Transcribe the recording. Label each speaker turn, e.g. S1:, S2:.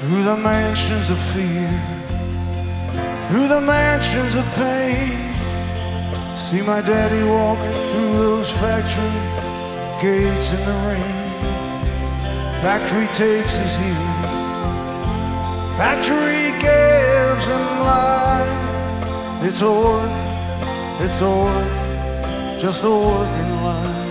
S1: through the mansions of fear, through the mansions of pain. See my daddy walking through those factory gates in the rain. Factory takes us here, factory gives him life. It's a work, just a working life.